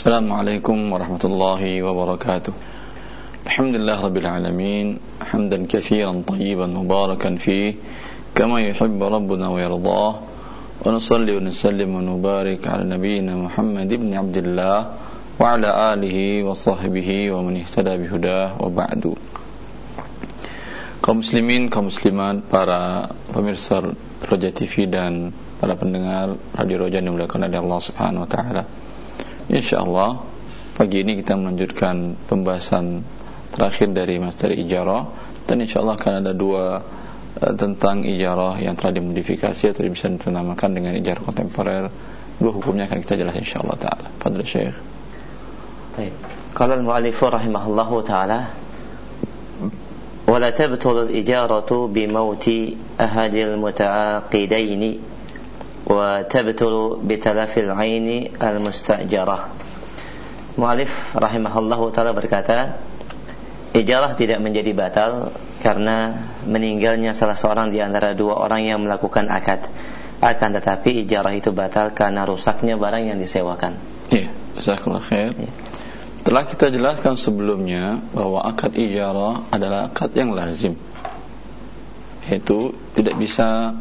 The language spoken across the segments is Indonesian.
Assalamualaikum warahmatullahi wabarakatuh. Alhamdulillah rabbil alamin, hamdan katsiran tayyiban mubarakan fihi kama yuhibbu rabbuna wa yardah. Wa nusalli wa nusallim wa nubarik ala nabiyyina Muhammad ibn Abdullah wa ala alihi wa sahbihi wa man ihtada bihudah wa ba'du. Kaum muslimin, kaum muslimat, para pemirsa Roja TV dan para pendengar Radio Roja yang dimuliakan oleh Allah Subhanahu wa taala. InsyaAllah pagi ini kita melanjutkan pembahasan terakhir dari materi ijarah, dan insyaAllah akan ada dua tentang ijarah yang telah dimodifikasi atau bisa dinamakan dengan ijarah kontemporer. Dua hukumnya akan kita jelaskan insyaAllah ta'ala. Fadhil Syekh. Baik. Qala al-mu'allifu rahimahullahu ta'ala, wa la tabtul al-ijaratu bi mauti ahadil muta'aqidaini wa tabtulu bitalafil aini al-mustajarah. Mu'alif rahimahullahu ta'ala berkata, ijarah tidak menjadi batal karena meninggalnya salah seorang di antara dua orang yang melakukan akad. Akan tetapi ijarah itu batal karena rusaknya barang yang disewakan. Iya, jazakallahu khair. Ya. Telah kita jelaskan sebelumnya bahwa akad ijarah adalah akad yang lazim, yaitu tidak bisa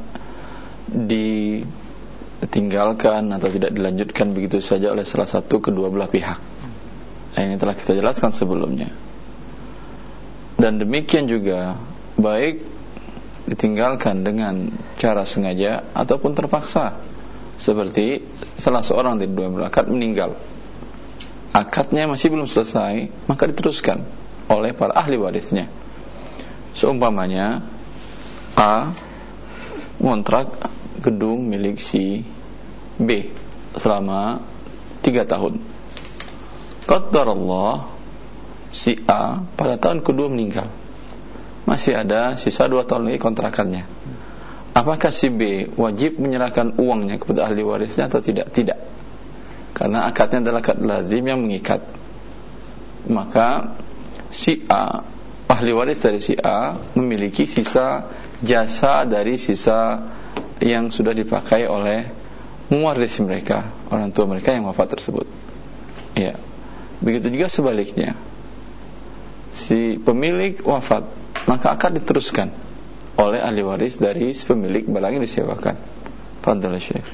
ditinggalkan atau tidak dilanjutkan begitu saja oleh salah satu kedua belah pihak. Ini telah kita jelaskan sebelumnya. Dan demikian juga baik ditinggalkan dengan cara sengaja ataupun terpaksa. Seperti salah seorang dari dua belah akad meninggal, akadnya masih belum selesai, maka diteruskan oleh para ahli warisnya. Seumpamanya A ngontrak gedung milik si B selama 3 tahun. Qaddarallah, si A pada tahun kedua meninggal, masih ada sisa 2 tahun lagi kontrakannya. Apakah si B wajib menyerahkan uangnya kepada ahli warisnya atau tidak? Tidak, karena akadnya adalah akad lazim yang mengikat. Maka si A, ahli waris dari si A, memiliki sisa jasa dari sisa yang sudah dipakai oleh mewaris mereka, orang tua mereka yang wafat tersebut. Ya. Begitu juga sebaliknya, si pemilik wafat, maka akan diteruskan oleh ahli waris dari si pemilik barang yang disewakan. Fadhil Syekh.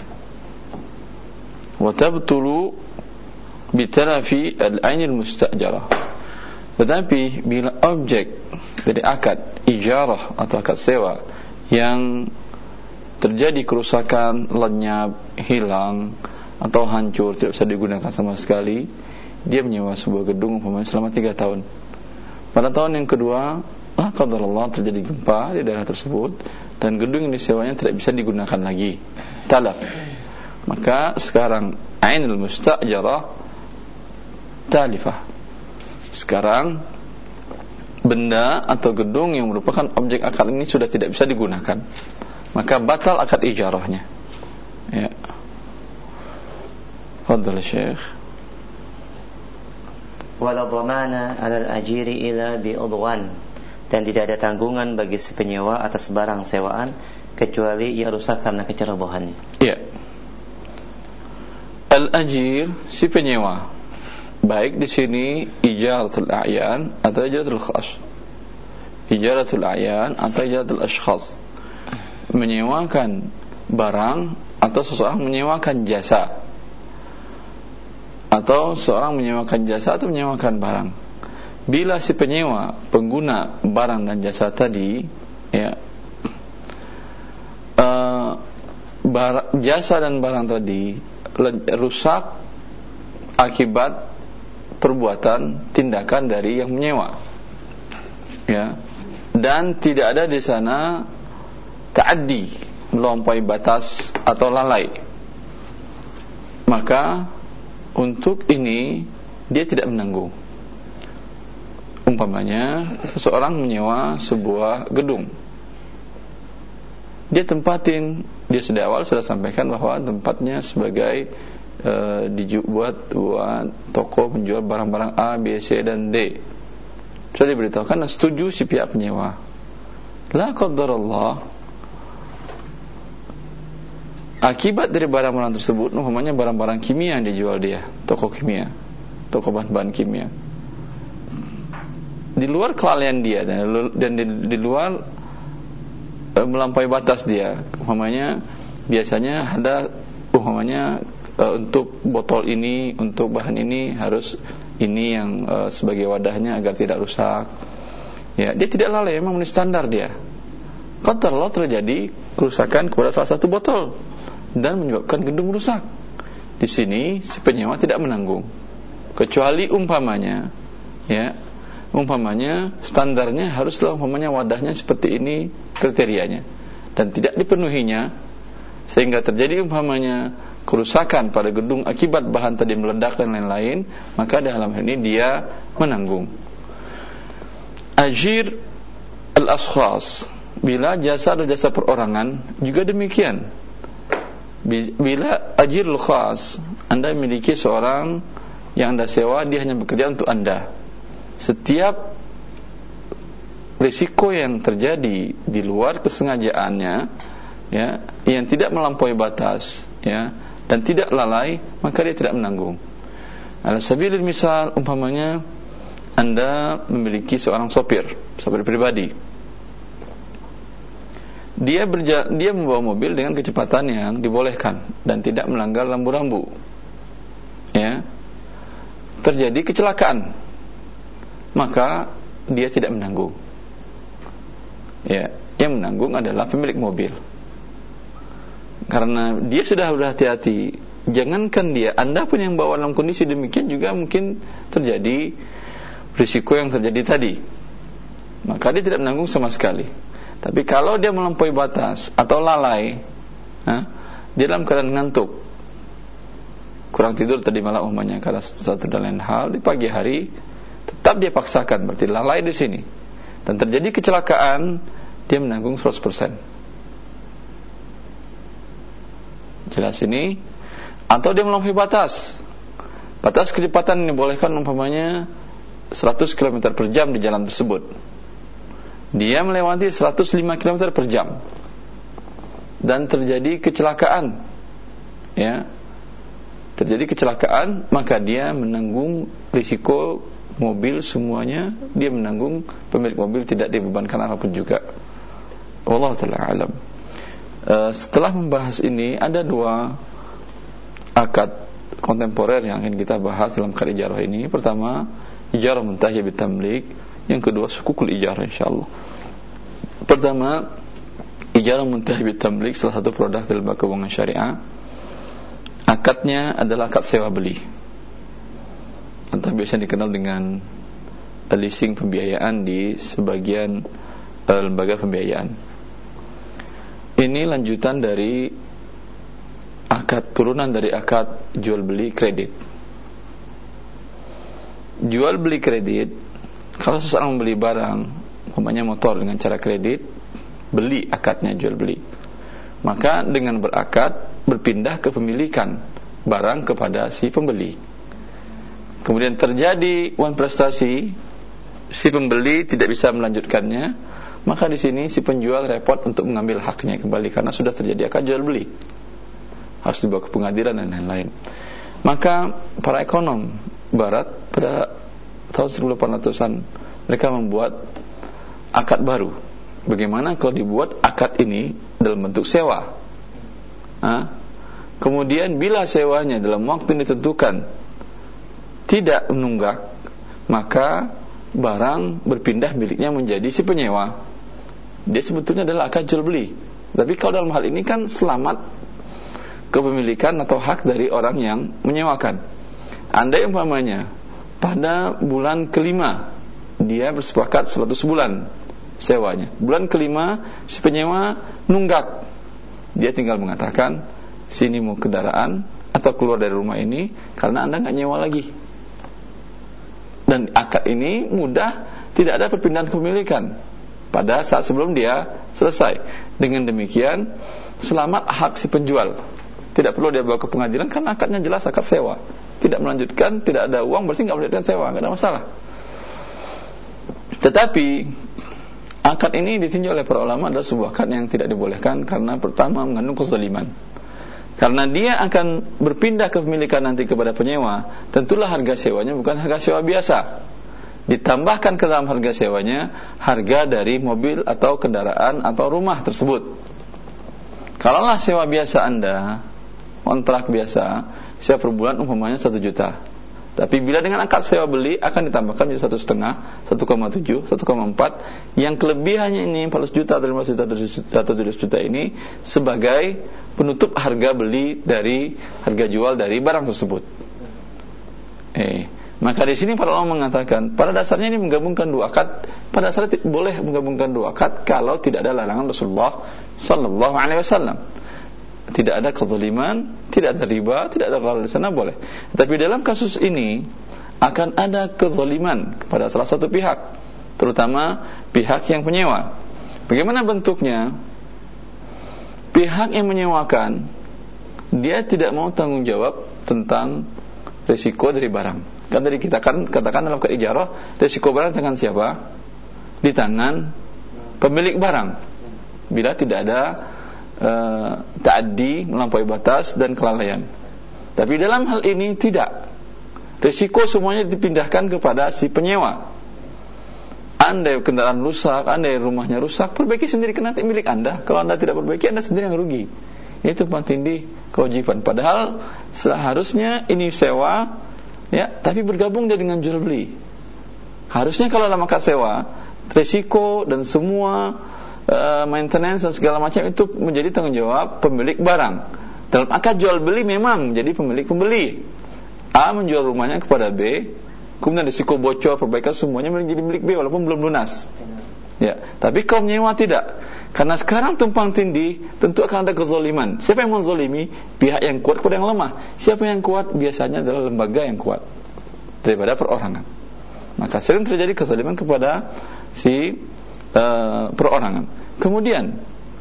Wa tabtulu bitalafi al-ain al-mustajarah. Tetapi bila objek dari akad ijarah atau akad sewa yang terjadi kerusakan, lenyap, hilang atau hancur, tidak bisa digunakan sama sekali, dia menyewa sebuah gedung umpamanya selama 3 tahun. Pada tahun yang kedua, qadarullah terjadi gempa di daerah tersebut dan gedung yang disewanya tidak bisa digunakan lagi, talaf. Maka sekarang ainul mustajarah talifah. Sekarang benda atau gedung yang merupakan objek akad ini sudah tidak bisa digunakan, maka batal akad ijarahnya. Ya. Fadhil Syekh. Wala dhamana 'ala al-ajiri ila bi udwan, dan tidak ada tanggungan bagi si penyewa atas barang sewaan kecuali ia rusak karena kecerobohan. Ya. Al-ajir, si penyewa, baik di sini ijaratul a'yan atau ijaratul khas. Ijaratul a'yan atau ijaratul ashkhas, menyewakan barang atau seseorang menyewakan jasa, atau seorang menyewakan jasa atau menyewakan barang. Bila si penyewa, pengguna barang dan jasa tadi, ya, jasa dan barang tadi rusak akibat perbuatan tindakan dari yang menyewa, ya, dan tidak ada di sana ta'addi, melampaui batas atau lalai, maka untuk ini dia tidak menanggung. Umpamanya seseorang menyewa sebuah gedung, dia tempatin, dia sejak awal sudah sampaikan bahwa tempatnya sebagai dibuat buat toko penjual barang-barang A, B, C dan D. Sudah diberitahukan dan setuju si pihak penyewa. La qadarullah, akibat dari barang-barang tersebut, umpamanya barang-barang kimia yang dijual dia, toko kimia, toko bahan-bahan kimia. Di luar kelalaian dia dan di luar melampaui batas dia. Umpamanya biasanya ada untuk botol ini, untuk bahan ini harus ini yang sebagai wadahnya agar tidak rusak. Ya, dia tidak lalai, memang ini standar dia. Qadarullah terjadi kerusakan kepada salah satu botol dan menyebabkan gedung rusak. Di sini si penyewa tidak menanggung. Kecuali umpamanya standarnya haruslah wadahnya seperti ini kriterianya dan tidak dipenuhinya sehingga terjadi kerusakan pada gedung akibat bahan tadi meledak dan lain-lain, maka dalam hal ini dia menanggung. Ajir al-ashkhas, bila jasa adalah jasa perorangan juga demikian. Bila ajirul khas, Anda memiliki seorang yang Anda sewa, dia hanya bekerja untuk Anda. Setiap risiko yang terjadi di luar kesengajaannya, ya, yang tidak melampaui batas, ya, dan tidak lalai, maka dia tidak menanggung. Ala sabilil misal, umpamanya Anda memiliki seorang sopir pribadi. Dia membawa mobil dengan kecepatan yang dibolehkan dan tidak melanggar rambu-rambu. Ya. Terjadi kecelakaan, maka dia tidak menanggung. Ya, yang menanggung adalah pemilik mobil. Karena dia sudah berhati-hati. Jangankan dia, Anda pun yang bawa dalam kondisi demikian juga mungkin terjadi risiko yang terjadi tadi. Maka dia tidak menanggung sama sekali. Tapi kalau dia melampaui batas atau lalai, dia dalam keadaan ngantuk, kurang tidur tadi malam umpamanya karena satu dan lain hal, di pagi hari tetap dia paksakan, berarti lalai di sini, dan terjadi kecelakaan, dia menanggung 100%. Jelas ini. Atau dia melampaui batas kecepatan yang dibolehkan umpamanya 100 km per jam di jalan tersebut. Dia melewati 105 km per jam dan terjadi kecelakaan, ya, maka dia menanggung risiko mobil semuanya, dia menanggung, pemilik mobil tidak dibebankan apapun juga. Wallahu ta'ala alam. Setelah membahas ini, ada dua akad kontemporer yang ingin kita bahas dalam akad ijarah ini. Pertama, ijarah muntahiyah bitamlik. Yang kedua, sukukul ijarah, insyaallah. Pertama, ijarah muntahiyah bitamlik, salah satu produk dalam keuangan syariah. Akadnya adalah akad sewa beli, atau biasanya dikenal dengan leasing pembiayaan di sebagian lembaga pembiayaan. Ini lanjutan dari turunan dari akad jual beli kredit. Jual beli kredit, kalau seseorang membeli barang, umpamanya motor dengan cara kredit, beli, akadnya jual beli, maka dengan berakad berpindah kepemilikan barang kepada si pembeli. Kemudian terjadi wan prestasi, si pembeli tidak bisa melanjutkannya, maka di sini si penjual repot untuk mengambil haknya kembali karena sudah terjadi akad jual beli, harus dibawa ke pengadilan dan lain-lain. Maka para ekonom barat pada tahun 1800-an mereka membuat akad baru. Bagaimana kalau dibuat akad ini dalam bentuk sewa? Kemudian bila sewanya dalam waktu yang ditentukan tidak menunggak, maka barang berpindah miliknya menjadi si penyewa. Dia sebetulnya adalah akad jual beli, tapi kalau dalam hal ini kan selamat kepemilikan atau hak dari orang yang menyewakan. Andai umpamanya pada bulan kelima dia bersepakat 100 bulan sewanya, bulan kelima si penyewa nunggak, dia tinggal mengatakan sini mau kendaraan atau keluar dari rumah ini karena Anda nggak nyewa lagi. Dan akad ini mudah, tidak ada perpindahan kepemilikan pada saat sebelum dia selesai. Dengan demikian selamat hak si penjual, tidak perlu dia bawa ke pengadilan karena akadnya jelas akad sewa. Tidak melanjutkan, tidak ada uang, berarti nggak melanjutkan sewa, nggak ada masalah. Tetapi akad ini ditinjau oleh para ulama adalah sebuah akad yang tidak dibolehkan karena pertama mengandung kezaliman. Karena dia akan berpindah kepemilikan nanti kepada penyewa, tentulah harga sewanya bukan harga sewa biasa. Ditambahkan ke dalam harga sewanya harga dari mobil atau kendaraan atau rumah tersebut. Kalaulah sewa biasa Anda, kontrak biasa, sewa per bulan umpamanya 1 juta. Tapi bila dengan akad sewa beli akan ditambahkan menjadi 1,5, 1,7, 1,4. Yang kelebihannya ini 400 juta atau 15 juta atau 17 juta ini sebagai penutup harga beli dari harga jual dari barang tersebut. Maka di sini para ulama mengatakan pada dasarnya ini menggabungkan dua akad. Pada dasarnya boleh menggabungkan dua akad kalau tidak ada larangan Rasulullah sallallahu alaihi wasallam. Tidak ada kezaliman, tidak ada riba, tidak ada gharar di sana, boleh. Tapi dalam kasus ini akan ada kezaliman kepada salah satu pihak, terutama pihak yang menyewa. Bagaimana bentuknya? Pihak yang menyewakan dia tidak mau tanggung jawab tentang risiko dari barang. Kan tadi kita katakan dalam ijarah, risiko barang di tangan siapa? Di tangan pemilik barang. Bila tidak ada ta'addi, melampaui batas dan kelalaian. Tapi dalam hal ini tidak. Risiko semuanya dipindahkan kepada si penyewa. Andai kendaraan rusak, andai rumahnya rusak, perbaiki sendiri, karena nanti milik Anda. Kalau Anda tidak perbaiki, Anda sendiri yang rugi. Itu tindih kewajiban. Padahal seharusnya ini sewa, ya, tapi bergabung dengan jual beli. Harusnya kalau dalam akad sewa, risiko dan semua maintenance dan segala macam itu menjadi tanggung jawab pemilik barang. Dalam akad jual beli memang jadi pemilik pembeli. A menjual rumahnya kepada B, kemudian risiko bocor, perbaikan semuanya menjadi milik B walaupun belum lunas. Ya, tapi kaum menyewa tidak. Karena sekarang tumpang tindih, tentu akan ada kezaliman. Siapa yang menzalimi? Pihak yang kuat kepada yang lemah. Siapa yang kuat? Biasanya adalah lembaga yang kuat daripada perorangan. Maka sering terjadi kezaliman kepada si perorangan. Kemudian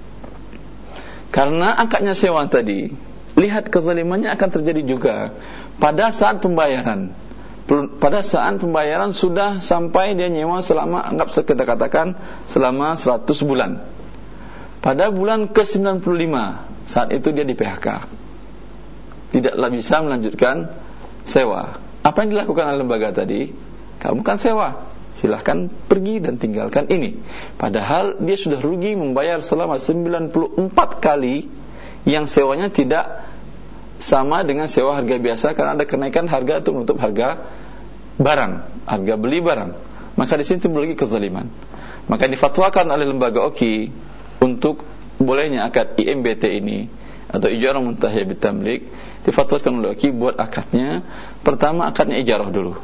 karena akadnya sewa tadi, lihat kezalimannya akan terjadi juga pada saat pembayaran. Pada saat pembayaran sudah sampai dia nyewa selama, anggap kita katakan selama 100 bulan. Pada bulan ke-95 saat itu dia di PHK, tidaklah bisa melanjutkan sewa. Apa yang dilakukan oleh lembaga tadi? Kamu kan sewa, silahkan pergi dan tinggalkan ini. Padahal dia sudah rugi membayar selama 94 kali yang sewanya tidak sama dengan sewa harga biasa, karena ada kenaikan harga untuk menutup harga barang, harga beli barang. Maka di sini timbul lagi kezaliman. Maka difatwakan oleh lembaga OKI untuk bolehnya akad IMBT ini atau ijarah muntahiyah bitamlik, difatwakan oleh OKI buat akadnya. Pertama akadnya ijarah dulu.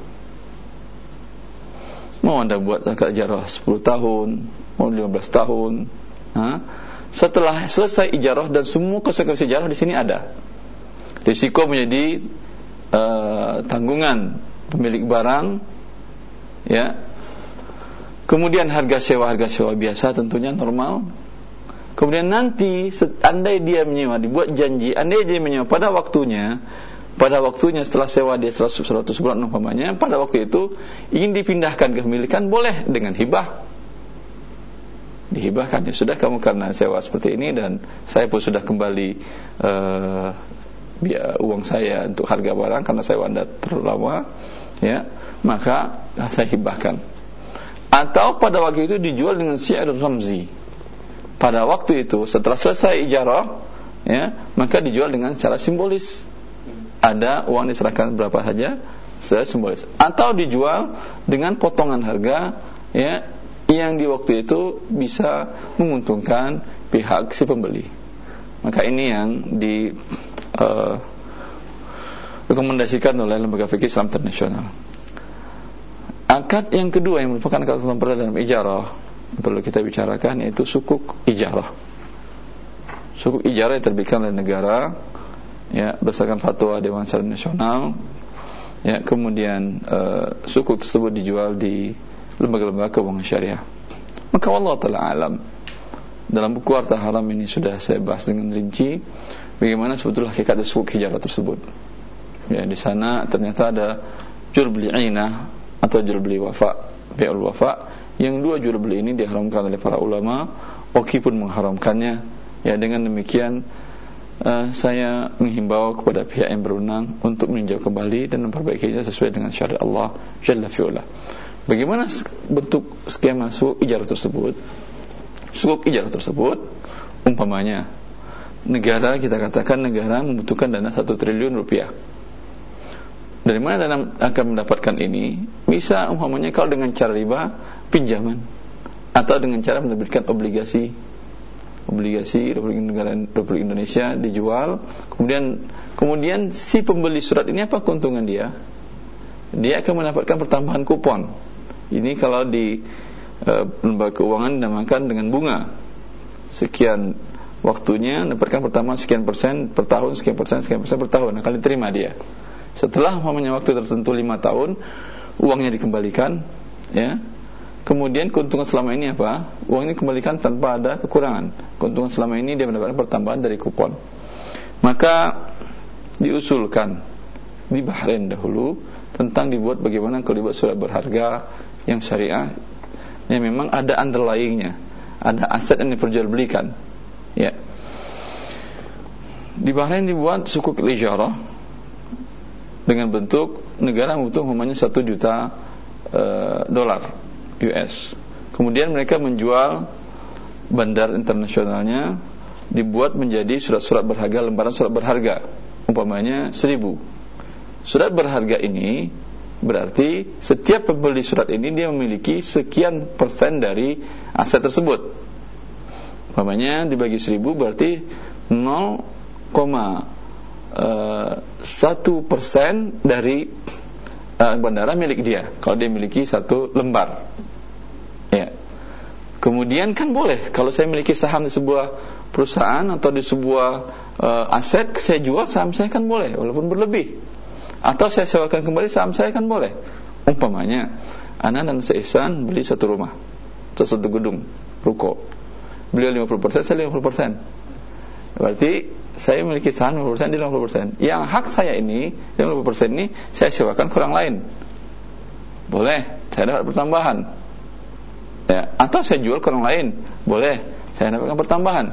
Mau Anda buat akad ijarah 10 tahun, mau 15 tahun. Setelah selesai ijarah dan semua konsekuensi ijarah di sini ada. Risiko menjadi tanggungan pemilik barang, ya. Kemudian harga sewa biasa tentunya normal. Kemudian nanti andai dia menyewa, dibuat janji, andai dia menyewa pada waktunya setelah sewa dia 100 bulan umpamanya, pada waktu itu ingin dipindahkan kepemilikan, boleh dengan hibah. Dihibahkan, ya sudah kamu karena sewa seperti ini dan saya pun sudah kembali uang saya untuk harga barang karena sewa Anda terlalu lama, ya, maka saya hibahkan. Atau pada waktu itu dijual dengan syiar ramzi. Pada waktu itu setelah selesai ijarah, ya, maka dijual dengan cara simbolis. Ada uang diserahkan berapa saja secara simbolis. Atau dijual dengan potongan harga, ya, yang di waktu itu bisa menguntungkan pihak si pembeli. Maka ini yang rekomendasikan oleh Lembaga Fikih Islam Internasional. Akad yang kedua yang merupakan akad perdana dalam ijarah perlu kita bicarakan, yaitu sukuk ijarah. Sukuk ijarah yang terbitkan oleh negara, ya, berdasarkan fatwa Dewan Syariah Nasional, ya, kemudian sukuk tersebut dijual di lembaga-lembaga keuangan syariah. Maka wallahu ta'ala alam, dalam buku Harta Haram ini sudah saya bahas dengan rinci bagaimana sebetulnya hakikat sukuk ijarah tersebut. Ya, di sana ternyata ada jual beli ainah atau jual beli wafa, bai'ul wafa. Yang dua jual beli ini diharamkan oleh para ulama, OKI pun mengharamkannya. Ya, dengan demikian saya menghimbau kepada pihak yang berwenang untuk meninjau kembali dan memperbaikinya sesuai dengan syariat Allah Jalla fi'ula. Bagaimana bentuk skema sukuk ijarah tersebut? Sukuk ijarah tersebut, umpamanya negara, kita katakan negara membutuhkan dana 1 triliun rupiah. Dari mana dana akan mendapatkan ini? Bisa umpamanya kalau dengan cara riba, pinjaman, atau dengan cara menerbitkan obligasi Republik Indonesia dijual, kemudian si pembeli surat ini apa keuntungan dia? Dia akan mendapatkan pertambahan kupon. Ini kalau di lembaga keuangan dinamakan dengan bunga. Sekian waktunya mendapatkan pertambahan sekian persen per tahun, sekian persen per tahun akan diterima dia. Setelah umpamanya waktu tertentu 5 tahun, uangnya dikembalikan, ya. Kemudian keuntungan selama ini apa? Uang ini dikembalikan tanpa ada kekurangan. Keuntungan selama ini dia mendapatkan pertambahan dari kupon. Maka diusulkan di Bahrain dahulu tentang dibuat bagaimana kalau dibuat surat berharga yang syariah, yang memang ada underlyingnya, ada aset yang diperjualbelikan. Ya. Di Bahrain dibuat sukuk ijarah dengan bentuk negara membutuhkan umpamanya 1 juta dolar US. Kemudian mereka menjual bandar internasionalnya, dibuat menjadi surat-surat berharga, lembaran surat berharga, umpamanya 1000. Surat berharga ini berarti setiap pembeli surat ini dia memiliki sekian persen dari aset tersebut. Umpamanya dibagi 1000 berarti 0,1% dari bandara milik dia kalau dia miliki 1 lembar. Ya. Kemudian kan boleh kalau saya memiliki saham di sebuah perusahaan atau di sebuah aset, saya jual saham saya kan boleh walaupun berlebih. Atau saya sewakan kembali saham saya kan boleh. Umpamanya Ana dan Ihsan beli 1 rumah atau 1 gedung ruko. Beliau 50%, saya 50%. Berarti saya memiliki saham 50%, dia 50%. Yang hak saya ini, yang 50% ini saya sewakan ke orang lain. Boleh, saya dapat pertambahan. Ya, atau saya jual ke orang lain. Boleh, saya dapatkan pertambahan.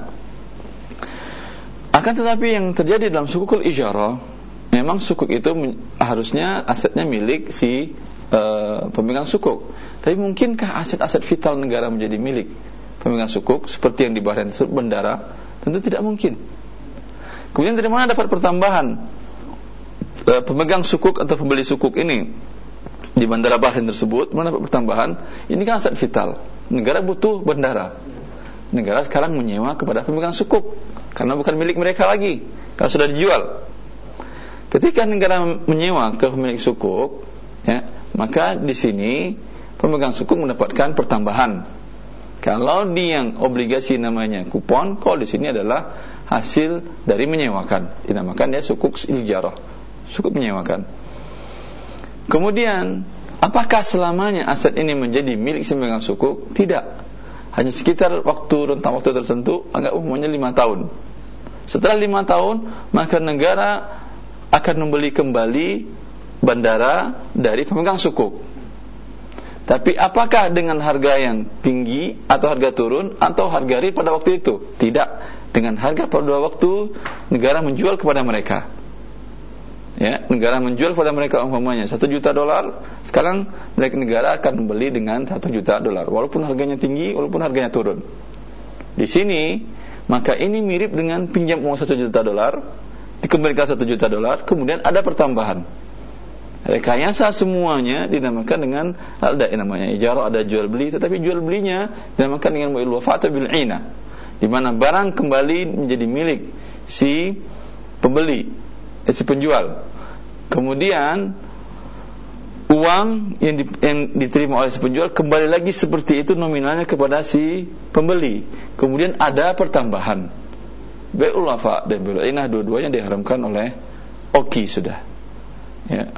Akan tetapi yang terjadi dalam sukukul ijarah, memang sukuk itu harusnya asetnya milik si pemegang sukuk. Tapi mungkinkah aset-aset vital negara menjadi milik pemegang sukuk seperti yang di Bahrain tersebut, bendara? Tentu tidak mungkin. Kemudian dari mana dapat pertambahan pemegang sukuk atau pembeli sukuk ini di bandara Bahrain tersebut? Mana dapat pertambahan? Ini kan aset vital. Negara butuh bandara. Negara sekarang menyewa kepada pemegang sukuk karena bukan milik mereka lagi, karena sudah dijual. Ketika negara menyewa ke pemilik sukuk, ya, maka di sini pemegang sukuk mendapatkan pertambahan. Kalau di yang obligasi namanya kupon, kalau di sini adalah hasil dari menyewakan, dinamakan dia sukuk ijarah, sukuk menyewakan. Kemudian, apakah selamanya aset ini menjadi milik si pemegang sukuk? Tidak. Hanya sekitar rentang waktu tertentu, anggap umumnya 5 tahun. Setelah 5 tahun, maka negara akan membeli kembali bandara dari pemegang sukuk. Tapi apakah dengan harga yang tinggi atau harga turun atau harga real pada waktu itu? Tidak. Dengan harga pada waktu negara menjual kepada mereka. Ya, negara menjual kepada mereka umpamanya 1 juta dolar, sekarang negara akan membeli dengan 1 juta dolar, walaupun harganya tinggi, walaupun harganya turun. Di sini, maka ini mirip dengan pinjam uang 1 juta dolar, dikembalikan 1 juta dolar, kemudian ada pertambahan. Rekayasa semuanya dinamakan dengan ada yang namanya ijarah, ada jual beli, tetapi jual belinya dinamakan dengan mu'il wafat bil 'ina, di mana barang kembali menjadi milik si pembeli, si penjual. Kemudian uang yang diterima oleh si penjual kembali lagi seperti itu nominalnya kepada si pembeli. Kemudian ada pertambahan. Bai'ul wafa dan bai'ul 'inah dua-duanya diharamkan oleh OKI sudah. Ya.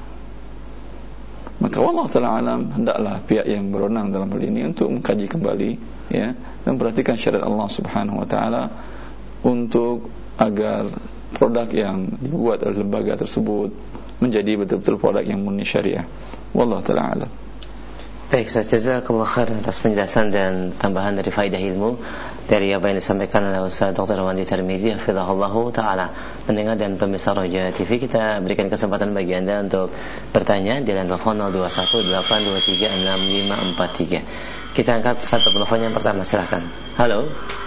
Maka wallahu ta'ala alam, hendaklah pihak yang berwenang dalam hal ini untuk mengkaji kembali, ya, dan perhatikan syariat Allah Subhanahu wa taala untuk agar produk yang dibuat oleh lembaga tersebut menjadi betul-betul produk yang murni syariah. Wallahu ta'ala alam. Baik, jazakallahu khairan atas penjelasan dan tambahan dari faedah ilmu dari apa yang disampaikan oleh Ustaz Dr. Wandi Tirmizi hafizahullahu taala. Pendengar dan pemirsa Roja TV, kita berikan kesempatan bagi Anda untuk bertanya di line telepon 0218236543. Kita angkat satu telepon yang pertama, silakan. Halo.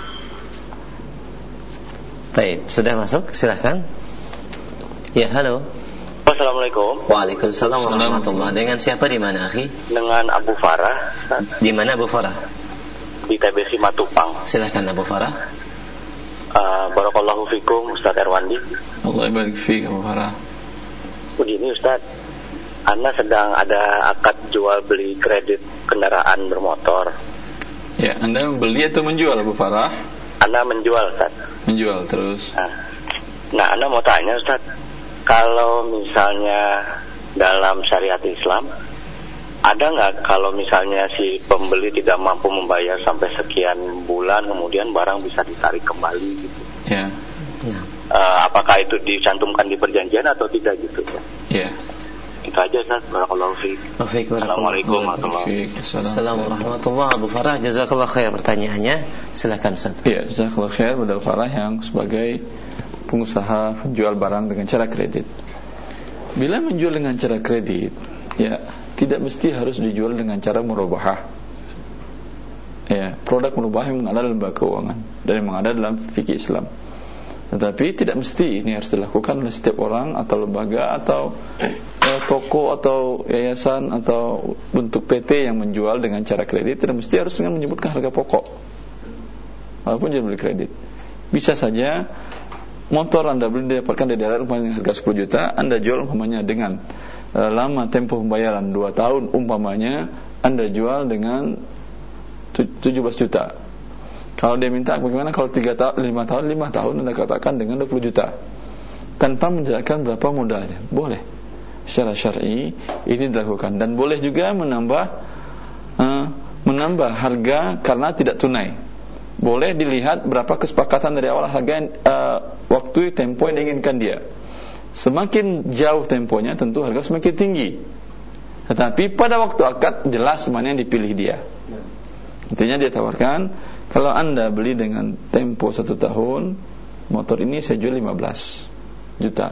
Baik, sudah masuk, silakan. Ya, halo. Assalamualaikum. Waalaikumsalam warahmatullahi. Dengan siapa, di mana, akhi? Dengan Abu Farah. Di mana Abu Farah? Di TBC Matupang. Silakan Abu Farah. Barakallahu fikum Ustaz Erwandi. Allah barik fiik Abu Farah. Begini Ustaz, Anda sedang ada akad jual beli kredit kendaraan bermotor. Ya, Anda membeli atau menjual Abu Farah? Anda menjual Ustaz. Menjual terus. Nah, Anda mau tanya Ustaz, kalau misalnya dalam syariat Islam, ada nggak kalau misalnya si pembeli tidak mampu membayar sampai sekian bulan, kemudian barang bisa ditarik kembali gitu? Ya. Apakah itu dicantumkan di perjanjian atau tidak gitu? Ya. Itu aja Ustaz. Barakallahu fiik. Assalamualaikum warahmatullahi wabarakatuh. Assalamualaikum Abu Farah, jazakallahu khair pertanyaannya. Silakan Ustaz. Ya, jazakallahu khair Abu Farah yang sebagai pengusaha penjual barang dengan cara kredit. Bila menjual dengan cara kredit, ya tidak mesti harus dijual dengan cara murabahah. Ya, produk murabahah memang ada dalam lembaga keuangan dan memang ada dalam fikih Islam. Tetapi tidak mesti ini harus dilakukan oleh setiap orang atau lembaga atau toko atau yayasan atau bentuk PT yang menjual dengan cara kredit. Tidak mesti harus dengan menyebutkan harga pokok walaupun jual beli kredit. Bisa saja motor Anda beli didapatkan dari daerah dengan harga 10 juta, Anda jual umpamanya dengan lama tempo pembayaran 2 tahun, umpamanya Anda jual dengan 17 juta. Kalau dia minta bagaimana kalau 5 tahun Anda katakan dengan 20 juta tanpa menjelaskan berapa modalnya. Boleh. Secara syar'i ini dilakukan dan boleh juga menambah harga karena tidak tunai. Boleh dilihat berapa kesepakatan dari awal harga waktu tempo yang diinginkan dia. Semakin jauh temponya tentu harga semakin tinggi. Tetapi pada waktu akad jelas mana yang dipilih dia. Intinya dia tawarkan, kalau Anda beli dengan tempo 1 tahun, motor ini saya jual 15 juta.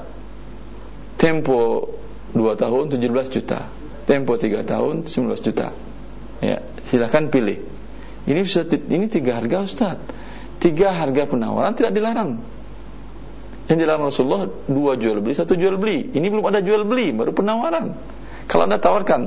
Tempo 2 tahun 17 juta. Tempo 3 tahun 19 juta. Ya, silakan pilih. Ini 3 harga Ustaz. 3 harga penawaran tidak dilarang. Yang dilarang Rasulullah 2 jual beli, 1 jual beli. Ini belum ada jual beli, baru penawaran. Kalau Anda tawarkan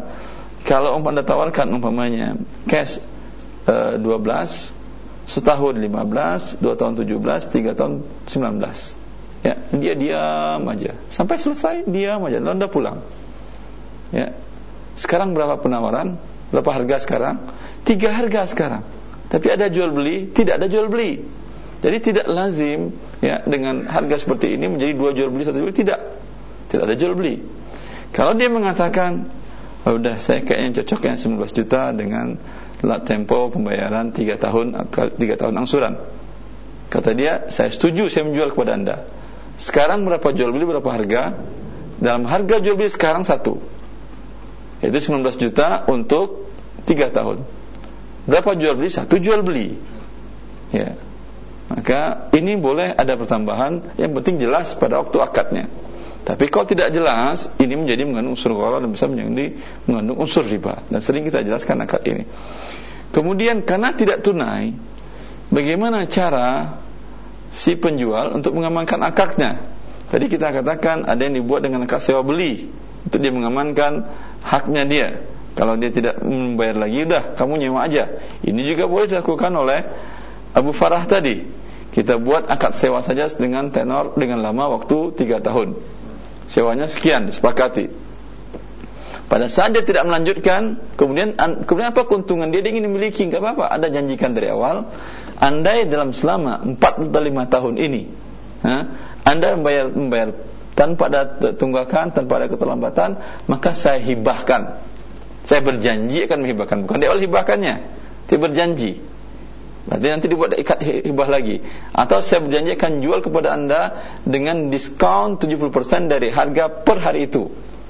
umpamanya cash 12, setahun 15, 2 tahun 17, 3 tahun 19. Ya, dia diam aja sampai selesai, diam aja lalu Anda pulang. Ya. Sekarang berapa penawaran? Berapa harga sekarang? 3 harga sekarang. Tapi ada jual beli, tidak ada jual beli. Jadi tidak lazim ya dengan harga seperti ini menjadi 2 jual beli 1 jual beli, tidak ada jual beli. Kalau dia mengatakan, udah saya kayaknya cocok yang 19 juta dengan tempo pembayaran 3 tahun angsuran. Kata dia, saya setuju, saya menjual kepada Anda. Sekarang berapa jual beli, berapa harga? Dalam harga jual beli sekarang 1, yaitu 19 juta untuk 3 tahun. Berapa jual beli? 1 jual beli. Ya. Maka ini boleh ada pertambahan, yang penting jelas pada waktu akadnya. Tapi kalau tidak jelas, ini menjadi mengandung unsur gharar dan bisa mengandung unsur riba. Dan sering kita jelaskan akad ini. Kemudian karena tidak tunai, bagaimana cara si penjual untuk mengamankan akadnya? Tadi kita katakan ada yang dibuat dengan akad sewa beli untuk dia mengamankan haknya dia. Kalau dia tidak membayar lagi, udah kamu nyewa aja. Ini juga boleh dilakukan oleh Abu Farah tadi. Kita buat akad sewa saja dengan tenor, dengan lama waktu 3 tahun. Sewanya sekian, disepakati. Pada saat dia tidak melanjutkan, kemudian apa keuntungan dia ingin memiliki, enggak apa-apa. Anda janjikan dari awal, andai dalam selama 4 atau 5 tahun ini, Anda membayar tanpa ada tunggakan, tanpa ada keterlambatan, maka saya hibahkan. Saya berjanji akan menghibahkan, bukan di awal hibahkannya. Dia berjanji. Berarti nanti dibuat ikat hibah lagi. Atau saya berjanji akan jual kepada Anda dengan diskon 70% dari harga per hari itu.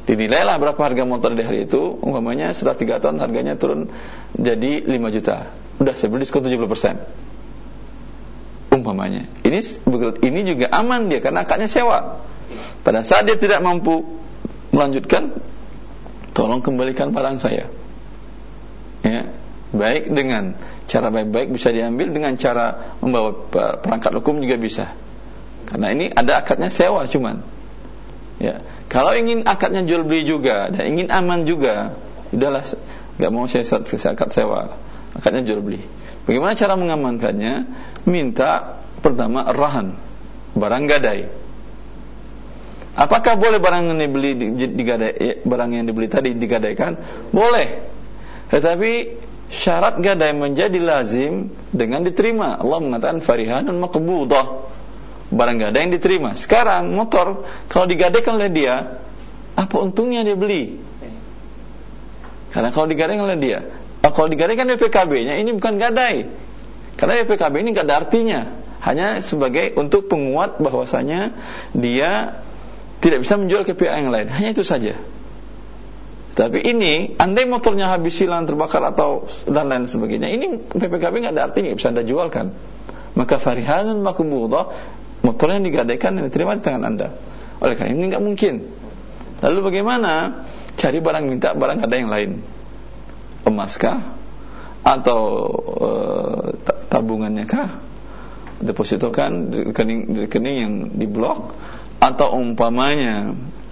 Dinilailah berapa harga motor di hari itu, umpamanya setelah 3 tahun harganya turun jadi 5 juta. Udah saya beli diskon 70%. Umpamanya. Ini juga aman dia karena akadnya sewa. Pada saat dia tidak mampu melanjutkan, tolong kembalikan barang saya. Ya, baik dengan cara baik-baik bisa diambil, dengan cara membawa perangkat hukum juga bisa. Karena ini ada akadnya sewa cuman. Ya, kalau ingin akadnya jual beli juga dan ingin aman juga, udahlah, enggak mau saya akad sewa, akadnya jual beli. Bagaimana cara mengamankannya? Minta pertama rahan, barang gadai. Apakah boleh barang yang dibeli digadai, barang yang dibeli tadi digadaikan? Boleh. Tetapi syarat gadai menjadi lazim dengan diterima. Allah mengatakan farihanun maqbudah. Barang gadai yang diterima. Sekarang motor kalau digadaikan oleh dia, apa untungnya dia beli? Karena kalau digadaikan oleh dia, kalau digadaikan BPKB-nya ini bukan gadai. Karena BPKB ini enggak ada artinya, hanya sebagai untuk penguat bahwasanya dia tidak bisa menjual ke pihak yang lain. Hanya itu saja. Tapi ini, andai motornya habis silang, terbakar atau dan lain sebagainya, ini BPKB enggak ada artinya, bisa Anda jualkan. Maka farihanun maqbudah, motornya digadaikan dan diterima di tangan Anda. Oleh karena ini enggak mungkin. Lalu bagaimana? Cari barang, minta barang ada yang lain. Emaskah? Atau tabungannya kah? Depositokan di rekening yang diblok? Atau umpamanya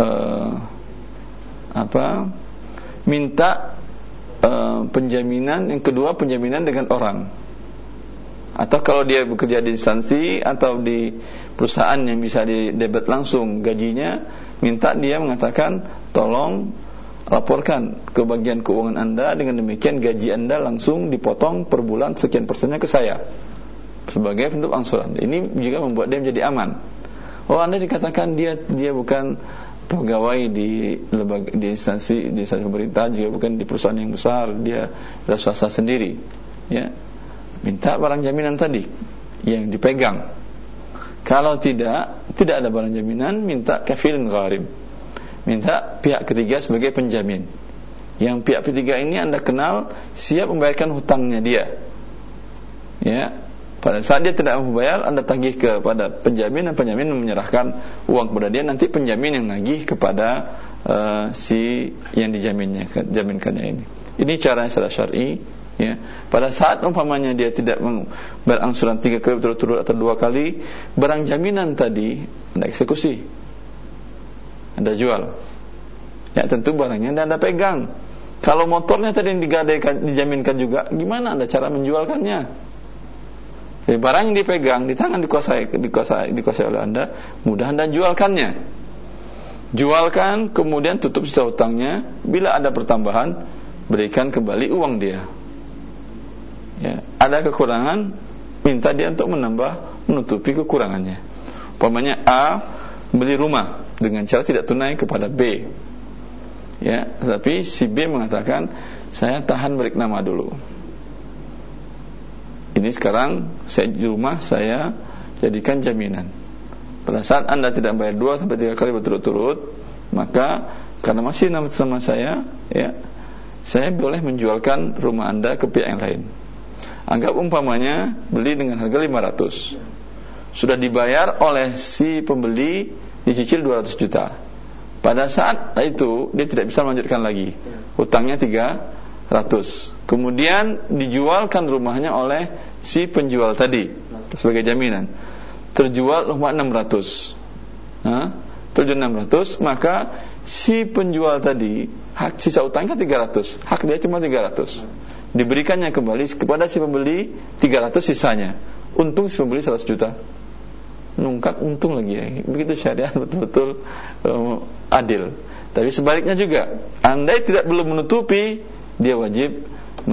minta penjaminan, yang kedua penjaminan dengan orang. Atau kalau dia bekerja di instansi atau di perusahaan yang bisa didebet langsung gajinya, minta dia mengatakan tolong laporkan ke bagian keuangan Anda, dengan demikian gaji Anda langsung dipotong per bulan sekian persennya ke saya sebagai bentuk angsuran. Ini juga membuat dia menjadi aman. Oh, Anda dikatakan dia bukan pegawai di instansi pemerintah, juga bukan di perusahaan yang besar, dia adalah swasta sendiri, ya. Minta barang jaminan tadi yang dipegang. Kalau tidak ada barang jaminan, minta kafilun gharib. Minta pihak ketiga sebagai penjamin. Yang pihak ketiga ini Anda kenal siap membayarkan hutangnya dia. Ya. Pada saat dia tidak membayar, Anda tagih kepada penjamin dan penjamin menyerahkan uang kepada dia, nanti penjamin yang nagih kepada si yang dijaminkannya ini. Ini cara secara syar'i. Ya, pada saat umpamanya dia tidak berangsuran 3 kali berturut-turut atau 2 kali, barang jaminan tadi Anda eksekusi, Anda jual. Ya, tentu barangnya Anda pegang. Kalau motornya tadi yang digadaikan, dijaminkan juga, gimana Anda cara menjualkannya? Jadi barang yang dipegang di tangan dikuasai oleh Anda, mudah Anda jualkannya. Jualkan, kemudian tutup sisa hutangnya. Bila ada pertambahan, berikan kembali uang dia. Ya, ada kekurangan, minta dia untuk menutupi kekurangannya. Umpamanya A beli rumah dengan cara tidak tunai kepada B. Ya, tetapi si B mengatakan, saya tahan balik nama dulu. Ini sekarang saya di rumah saya jadikan jaminan. Pada saat Anda tidak bayar 2 sampai 3 kali berturut-turut, maka karena masih nama saya, ya, saya boleh menjualkan rumah Anda ke pihak yang lain. Anggap umpamanya beli dengan harga 500, sudah dibayar oleh si pembeli, dicicil 200 juta. Pada saat itu dia tidak bisa melanjutkan lagi, hutangnya 300. Kemudian dijualkan rumahnya oleh si penjual tadi sebagai jaminan, terjual rumah 600. Terjual 600, maka si penjual tadi hak sisa hutangnya 300, hak dia cuma 300. Diberikannya kembali kepada si pembeli 300 sisanya. Untung si pembeli 100 juta. Nungkak untung lagi ya. Begitu syariat betul-betul adil. Tapi sebaliknya juga, andai tidak belum menutupi, dia wajib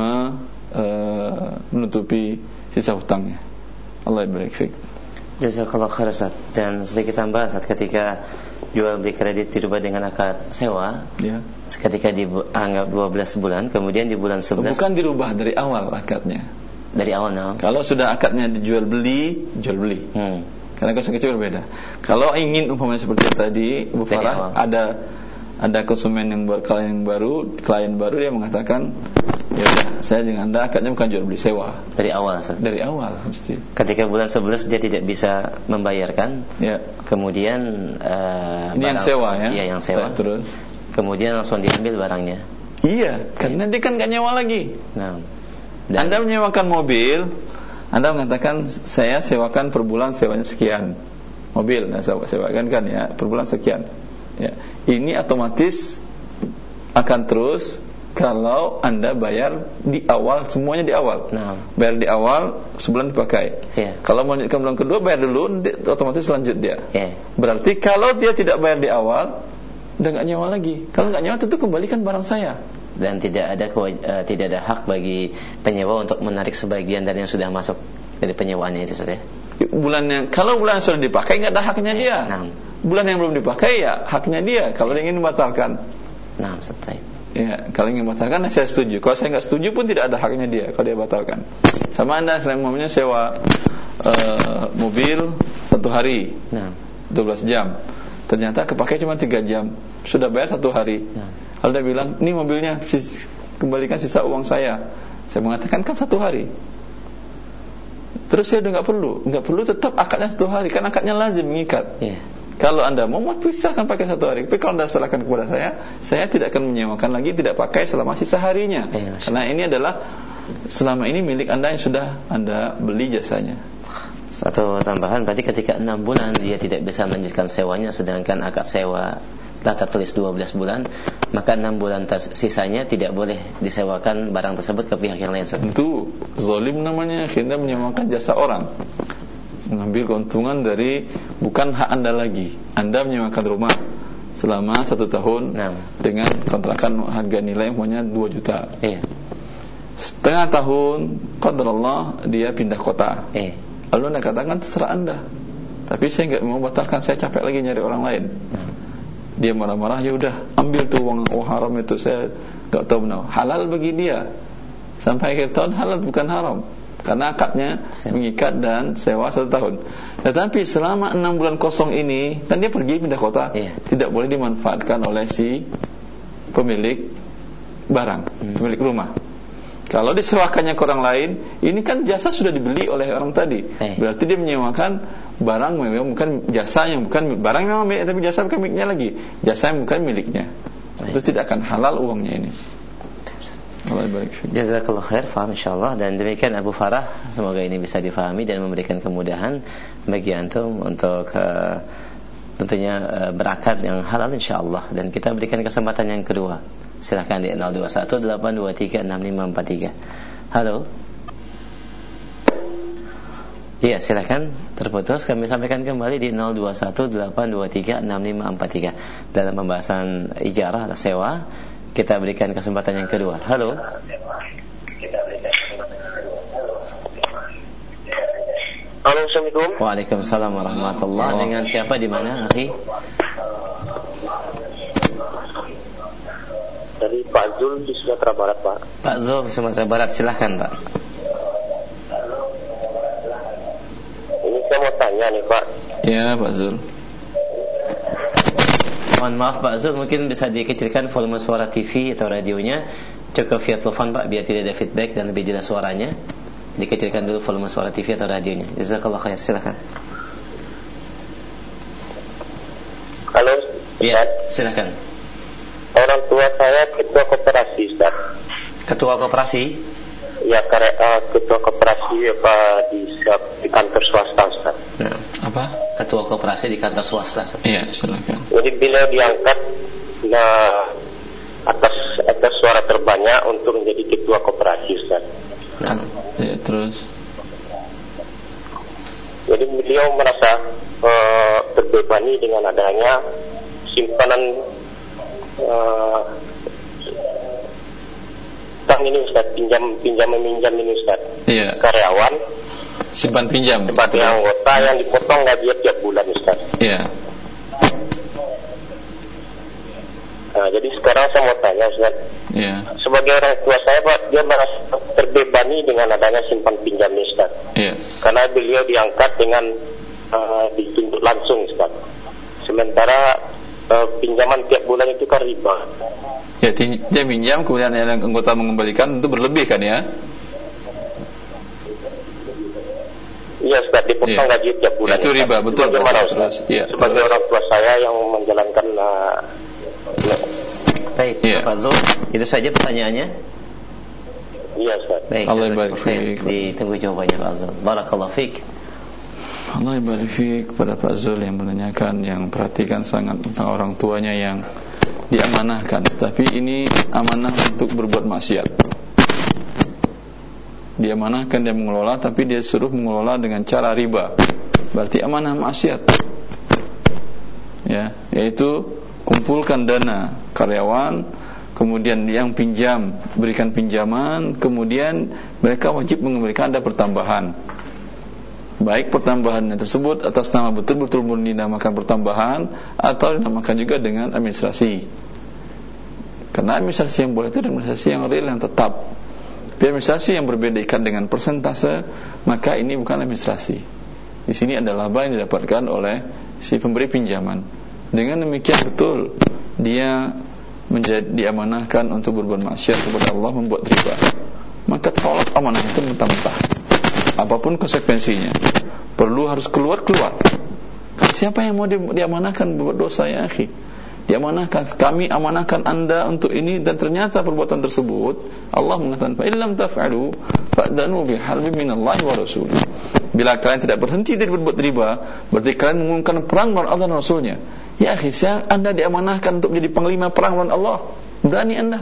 menutupi sisa hutangnya. Allah barik fiik. Jazakallah khair Ustaz. Dan sedikit tambahan saat ketika jual beli kredit dirubah dengan akad sewa, ya. Ketika dianggap 12 bulan, kemudian di bulan 11 bukan dirubah dari awal akadnya. Dari awal, no? Kalau sudah akadnya dijual beli, jual beli. Karena konsekuensi berbeda. Kalau ingin umpamanya seperti tadi Bu Farah, ada konsumen yang klien baru dia mengatakan, ya udah, saya dengan Anda akadnya bukan jual beli, sewa. Dari awal, Ustaz. Dari awal mesti. Ketika bulan 11 dia tidak bisa membayarkan. Ya. Kemudian ini yang sewa ya. Iya, yang sewa. Terus kemudian langsung diambil barangnya. Iya, karena dia kan enggak nyewa lagi. Nah. Anda menyewakan mobil, Anda mengatakan saya sewakan per bulan sewanya sekian. Mobil, nah sewakan kan ya, per bulan sekian. Ya. Ini otomatis akan terus kalau Anda bayar di awal, semuanya di awal. Nah. Bayar di awal, sebulan dipakai. Yeah. Kalau mau lanjutkan bulan kedua, bayar dulu, nanti otomatis lanjut dia. Yeah. Berarti kalau dia tidak bayar di awal, udah nggak nyewa lagi. Kalau nggak nyewa, tentu kembalikan barang saya. Dan tidak ada hak bagi penyewa untuk menarik sebagian dari yang sudah masuk dari penyewaannya itu, saja. Kalau bulan sudah dipakai, nggak ada haknya dia. Nah. Bulan yang belum dipakai ya haknya dia. Kalau dia ingin membatalkan. Nah, setelah. Ya, kalau ingin membatalkan saya setuju. Kalau saya nggak setuju pun tidak ada haknya dia kalau dia batalkan. Sama Anda selain umumnya sewa mobil 1 hari, 12 jam. Ternyata kepakai cuma 3 jam. Sudah bayar 1 hari. Kalau dia bilang, "Ini mobilnya, kembalikan sisa uang saya." Saya mengatakan kan 1 hari. Terus saya udah nggak perlu tetap akadnya 1 hari, kan akadnya lazim mengikat. Yeah. Kalau Anda mau pisahkan pakai 1 hari. Tapi kalau Anda serahkan kepada saya tidak akan menyewakan lagi, tidak pakai selama sisa harinya. Yeah, karena ini adalah selama ini milik Anda yang sudah Anda beli jasanya. Satu tambahan, berarti ketika 6 bulan dia tidak bisa melanjutkan sewanya, sedangkan akad sewa telah tertulis 12 bulan, maka 6 bulan sisanya tidak boleh disewakan barang tersebut ke pihak yang lain. Tentu zalim namanya, akhirnya menyewakan jasa orang, mengambil keuntungan dari bukan hak Anda lagi. Anda menyewakan rumah selama 1 tahun dengan kontrakan harga nilai umpamanya 2 juta. Iya. Setengah tahun, qadarullah dia pindah kota. Lalu Anda katakan terserah Anda, tapi saya nggak mau batalkan, saya capek lagi nyari orang lain. Dia marah-marah, ya udah ambil tuh uang haram itu, saya nggak tahu benar. Halal bagi dia sampai akhir tahun, halal bukan haram. Karena akadnya mengikat dan sewa 1 tahun. Tetapi selama 6 bulan kosong ini, kan dia pergi pindah kota, tidak boleh dimanfaatkan oleh si pemilik barang, pemilik rumah. Kalau disewakannya ke orang lain, ini kan jasa sudah dibeli oleh orang tadi. Berarti dia menyewakan barang memang bukan jasa, yang bukan barang yang milik, tapi jasa bukan miliknya lagi, jasa yang bukan miliknya. Itu tidak akan halal uangnya ini. Jazakallah khair, faham insyaallah. Dan demikian Abu Farah, semoga ini bisa difahami dan memberikan kemudahan bagi antum untuk tentunya berakad yang halal insyaallah. Dan kita berikan kesempatan yang kedua. Silakan di 0218236543. Halo. Iya, silakan. Terputus, kami sampaikan kembali di 0218236543 dalam pembahasan ijarah atau sewa. Kita berikan kesempatan yang kedua. Halo. Halo, Assalamualaikum. Waalaikumsalam warahmatullahi. Dengan siapa di mana, akhi? Dari Pak Zul di Sumatera Barat, Pak. Pak Zul di Sumatera Barat, silahkan, Pak. Ini saya mau tanya nih, Pak. Ya, Pak Zul. Mohon maaf Pak Zul, mungkin bisa dikecilkan volume suara TV atau radionya. Cukup via telepon Pak, biar tidak ada feedback dan lebih jelas suaranya. Dikecilkan dulu volume suara TV atau radionya. Jazakallah khair, silakan. Halo. Ya, silakan. Orang tua saya ketua koperasi, Ustaz. Ketua koperasi? Ya, ketua koperasi di kantor swasta, Ustaz. Nah, apa? Ketua koperasi di kantor swasta. Iya, silakan. Jadi beliau diangkat atas suara terbanyak untuk menjadi ketua koperasi, Ustaz. Nah, ya, terus. Jadi beliau merasa terbebani dengan adanya simpanan utang ini, Ustaz, pinjam meminjam ini, Ustaz. Iya. Karyawan simpan pinjam sebagai anggota yang dipotong gaji tiap bulan, Ustaz. Iya. Nah, jadi sekarang saya mau tanya, Ustaz. Iya. Sebagai orang tua saya, Pak, dia merasa terbebani dengan adanya simpan pinjam ini, Ustaz. Iya. Karena beliau diangkat dengan dituntut langsung, Ustaz. Sementara pinjaman tiap bulan itu kan riba. Ya, dia pinjam kemudian yang anggota mengembalikan itu berlebih kan ya? Iya, Ustaz, dipotong gaji tiap bulan. Itu riba, betul. Bagaimana Ustaz? Ya, sebagai orang tua saya yang menjalankan Baik, Pak Zul, itu saja pertanyaannya. Iya, Ustaz. Baik, Allah barik fiik. Ditunggu jawabannya Pak Zul. Barakallahu fiik. Allah barik fiik kepada Pak Zul yang menanyakan, yang perhatikan sangat tentang orang tuanya yang diamanahkan, tapi ini amanah untuk berbuat maksiat. Diamanahkan, dia mengelola, tapi dia suruh mengelola dengan cara riba. Berarti amanah maksiat. Ya, yaitu kumpulkan dana karyawan, kemudian yang pinjam berikan pinjaman, kemudian mereka wajib mengembalikan ada pertambahan. Baik pertambahannya tersebut atas nama betul-betul murni dinamakan pertambahan atau dinamakan juga dengan administrasi. Karena administrasi yang boleh itu administrasi yang real, yang tetap. Tapi administrasi yang berbeda ikat dengan persentase, maka ini bukan administrasi. Di sini adalah laba yang didapatkan oleh si pemberi pinjaman. Dengan demikian betul dia diamanahkan untuk berbuat maksiat kepada Allah, membuat riba. Maka tolak amanah itu mentah-mentah. Apapun konsekuensinya, perlu harus keluar. Siapa yang mau diamanahkan berbuat dosa ya akhi? Diamanahkan, kami amanahkan anda untuk ini, dan ternyata perbuatan tersebut Allah mengatakan fa illam taf'alu fa'danu biharbin minallahi wa rasulih. Bila kalian tidak berhenti dari berbuat riba, berarti kalian mengumumkan perang melawan Allah dan Rasulnya. Ya akhi, anda diamanahkan untuk menjadi panglima perang melawan Allah. Berani anda?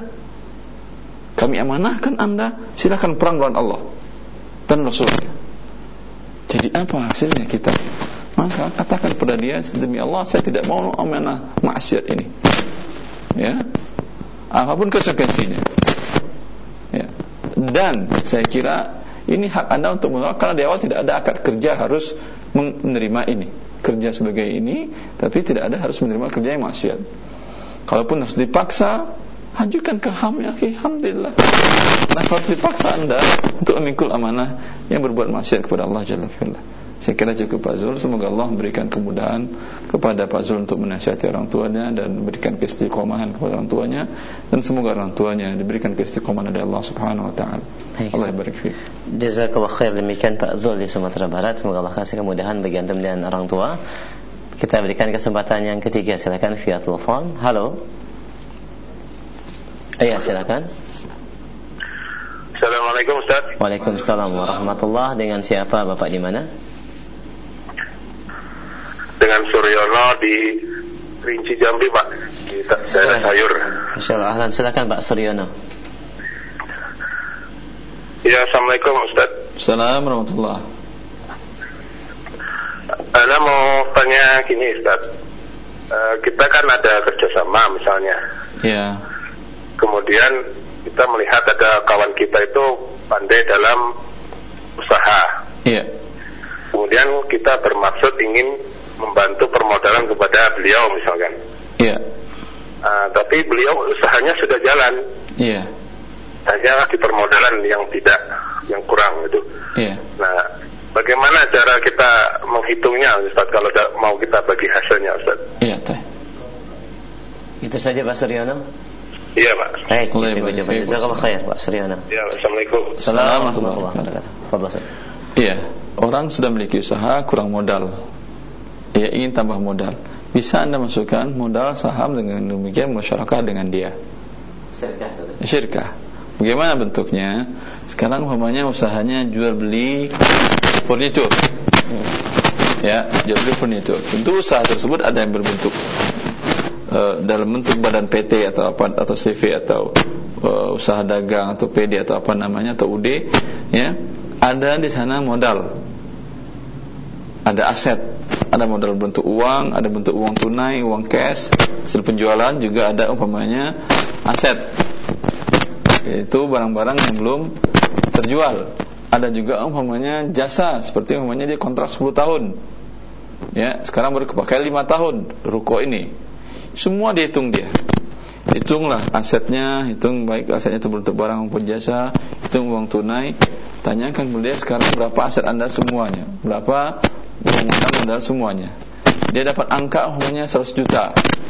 Kami amanahkan anda, silakan perang melawan Allah dan Rasulnya. Jadi apa hasilnya kita? Maka katakan kepada dia, demi Allah saya tidak mau amanah maksiat ini. Ya, apapun konsekuensinya. Ya. Dan saya kira ini hak anda untuk menolak, karena di awal tidak ada akad kerja harus menerima ini, kerja sebagai ini, tapi tidak ada harus menerima kerja yang maksiat. Kalaupun harus dipaksa, ajukan ke HAM ya, alhamdulillah. Nah, harus dipaksa anda untuk memikul amanah yang berbuat maksiat kepada Allah Jalla fi'ala. Saya kira cukup Pak Zul. Semoga Allah memberikan kemudahan kepada Pak Zul untuk menasihati orang tuanya dan memberikan keistiqomahan kepada orang tuanya, dan semoga orang tuanya diberikan keistiqomahan dari Allah Subhanahu wa taala. Allah barik fiik. Jazakallahu khair. Demikian Pak Zul di Sumatera Barat. Semoga Allah kasih kemudahan bagi antum dan orang tua. Kita berikan kesempatan yang ketiga, silakan via telepon. Halo. Iya, silakan. Assalamualaikum Ustaz. Waalaikumsalam warahmatullah. Dengan siapa Bapak, di mana? Dengan Suryono di Rinci Jambi, Pak, di daerah Sayur. Masyaallah, ahlan, silakan Pak Suryono. Ya, Assalamualaikum Ustaz. Assalamualaikum warahmatullahi. Ana mau tanya gini Ustaz. Kita kan ada kerjasama misalnya. Ya. Kemudian kita melihat ada kawan kita itu pandai dalam usaha. Iya. Kemudian kita bermaksud ingin membantu permodalan kepada beliau misalkan. Iya. Tapi beliau usahanya sudah jalan. Iya. Hanya di permodalan yang kurang gitu. Iya. Nah, bagaimana cara kita menghitungnya Ustaz kalau mau kita bagi hasilnya Ustaz? Iya, teh. Itu saja Pak Suryono. Iya, Pak. Baik, kita jawab. Jazakallahu khair Pak Suryono. Ya, Assalamualaikum. Assalamualaikum warahmatullahi wabarakatuh. Fadhil. Iya, orang sudah memiliki usaha, kurang modal. Dia ingin tambah modal. Bisa anda masukkan modal saham, dengan demikian musyarakah dengan dia. Syirkah. Bagaimana bentuknya? Sekarang umpamanya usahanya jual beli furnitur. Ya, jual beli furnitur. Tentu usaha tersebut ada yang berbentuk dalam bentuk badan PT atau apa, atau CV atau usaha dagang atau PD atau apa namanya, atau UD, ya. Ada di sana modal. Ada aset, ada modal bentuk uang, ada bentuk uang tunai, uang cash, hasil penjualan, juga ada umpamanya aset, yaitu barang-barang yang belum terjual. Ada juga umpamanya jasa, seperti umpamanya dia kontrak 10 tahun, ya, sekarang baru kepakai 5 tahun ruko ini. Semua dihitung dia. Hitunglah asetnya, hitung baik asetnya itu bentuk barang maupun jasa, hitung uang tunai. Tanyakan beliau sekarang berapa aset anda semuanya, berapa uang modal semuanya. Dia dapat angka umpamanya 100 juta.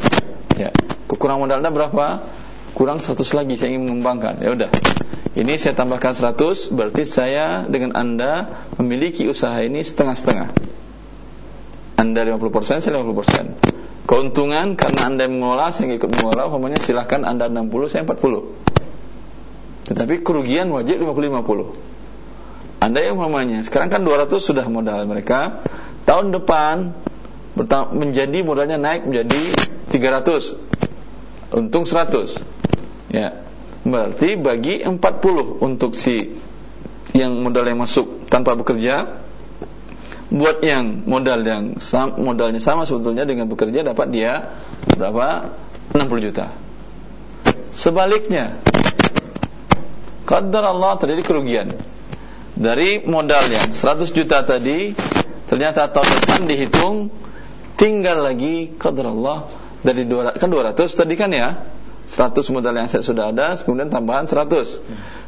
Ya, kurang modal Anda berapa? Kurang 100 lagi, saya ingin mengembangkan. Ya udah. Ini saya tambahkan 100, berarti saya dengan Anda memiliki usaha ini setengah-setengah. Anda 50%, saya 50%. Keuntungan karena Anda yang mengelola, saya ikut mengelola, umpamanya silahkan Anda 60, saya 40. Tetapi kerugian wajib 50-50. Anda yang umpamanya sekarang kan 200 sudah modal mereka, tahun depan menjadi modalnya naik menjadi 300, untung 100. Ya, berarti bagi 40 untuk si yang modal yang masuk tanpa bekerja, buat yang modalnya sama sebetulnya dengan bekerja dapat dia berapa? 60 juta. Sebaliknya, qadar Allah terjadi kerugian. Dari modal yang 100 juta tadi, ternyata tahun depan dihitung tinggal lagi qadar Allah dari 200, kan 200 tadi kan ya, 100 modal yang saya sudah ada, kemudian tambahan 100,